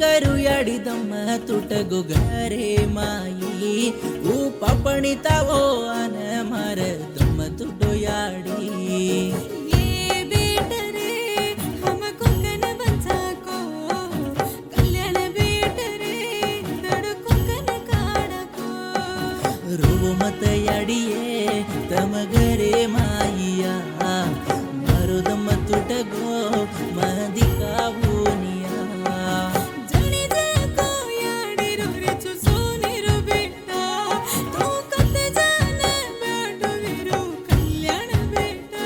करू याडी दम तुटगो घरे माई ऊ पापणितावो अन मार दम तुटो याडी ये बेट रे हमको कन बंचाको कल्याण बेट रे दडको कन काढको रोवो मत याडिये तम घरे माईया मारो दम तुटगो मदिकावूनिया जणी जाको याडी रो रे चो सोने रो बेटा तू कत जान बैठो वीरो कल्याण बेटा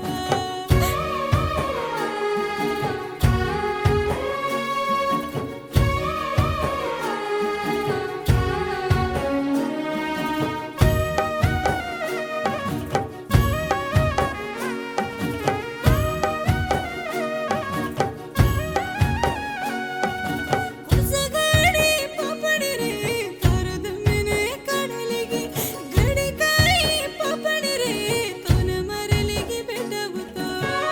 कुसगाडी पापडी रे तारद मने काढलेगी घडी काही पापडी रे तोन मारलेगी बेटा बुतो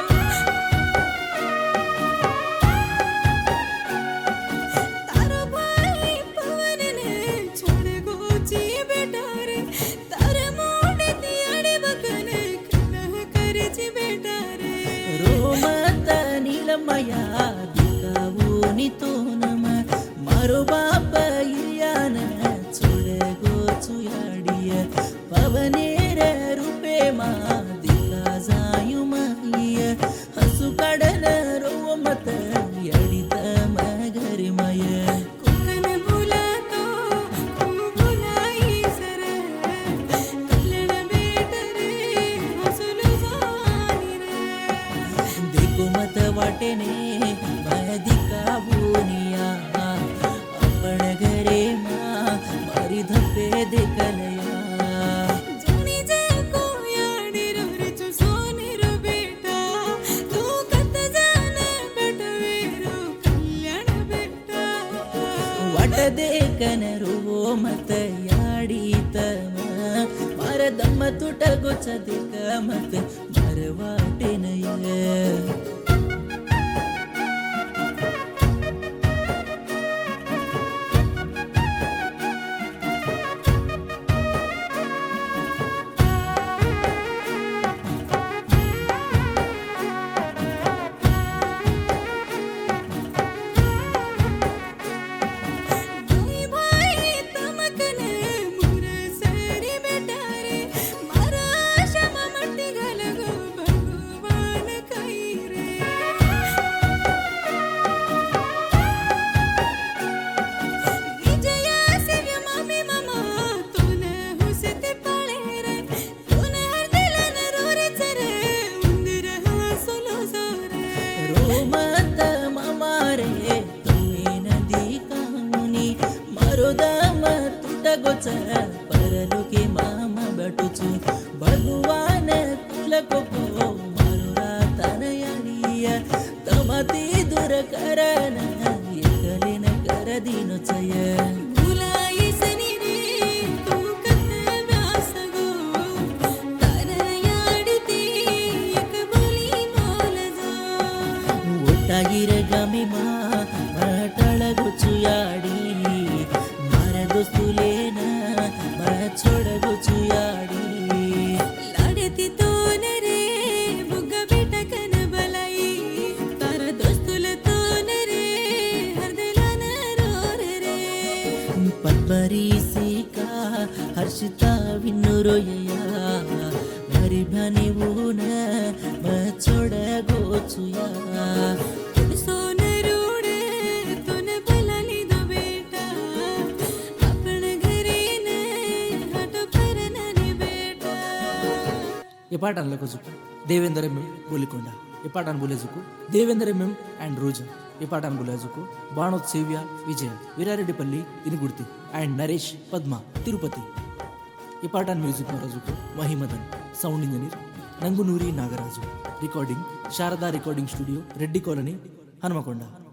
तारो भाई पवन ने छोड़ गोची बेटा रे तार मोडे तियाडे बकने कलह करेची बेटा रे रोमत नीलमया दिकावूनी तोनम मारो बाप इयान छोडगो चुयाडिय पवनेर रूपे मा दिका जायु माय हसु काढन रोमत यडित मगरमय कोकण बोलातो तू बोलाई सर कल्याण बेट रे हसुल जानी रे देखो मत वाटेने मदिकावूनिया आपण घरे मा मारी धप्पे देखलया जणी जाको याडी रो रे चो सोने रो बेटा तू कत जान बैठवेरो कल्याण बेटा वाट देखन रोवो मत याडीतम मार दम तुटगोच देक मत मार वाटेनय दोई भाई तमकने मुर सरी बेटा रे मारा क्षमा मट्टी घाल गो भगवान काही रे विजया सेव्य मामी मामा तोन हुसते पाळे रे तोन हरदलन रोरेच रे उंदीर हसलो सोरे रोमत मामारे तुम्ही नदी काहुनी मारो दम तुटगोच परलोके मामा बटुचू भगवान तुला कोको मारो रातन याडिय तमती दूर करन एकलेन कर दिनोचय भुलाई सनी रे तू कत व्यास गो तार याडती एक बोली बोल जा ओटागिर गमे मा मटळ गोचू याडी मार दोस्तुलेन मा छोड गोचू याडी लाडती तोन रे बुग्गा बेटा कन बलाई तार दोस्तुल तोन रे हरदलन रोर रे पद्मरी सीका हर्षिता विनुरोयया भरी भनी ऊन मा छोड गोचूया सोन रोडे तोन बलाली दो बेटा आपण घरे ने हट परन रे बेटा ఈ పాట అనలేకొచ్చుకు దేవేందర్ ఎం బోలికొండ ఈ పాట బోలేజుకు దేవేందర్ ఎం అండ్ రోజా ఈ పాట బోలేజుకు బాణోత్ సేవ్య విజయ వీరారెడ్డిపల్లి ఇనుగుర్తి అండ్ నరేష్ పద్మ తిరుపతి ఈ పాట మ్యూజిక్ మహారాజుకు Mahimadan sound engineer Nangunuri Nagaraju recording Sharada recording studio Reddy colony Hanumakonda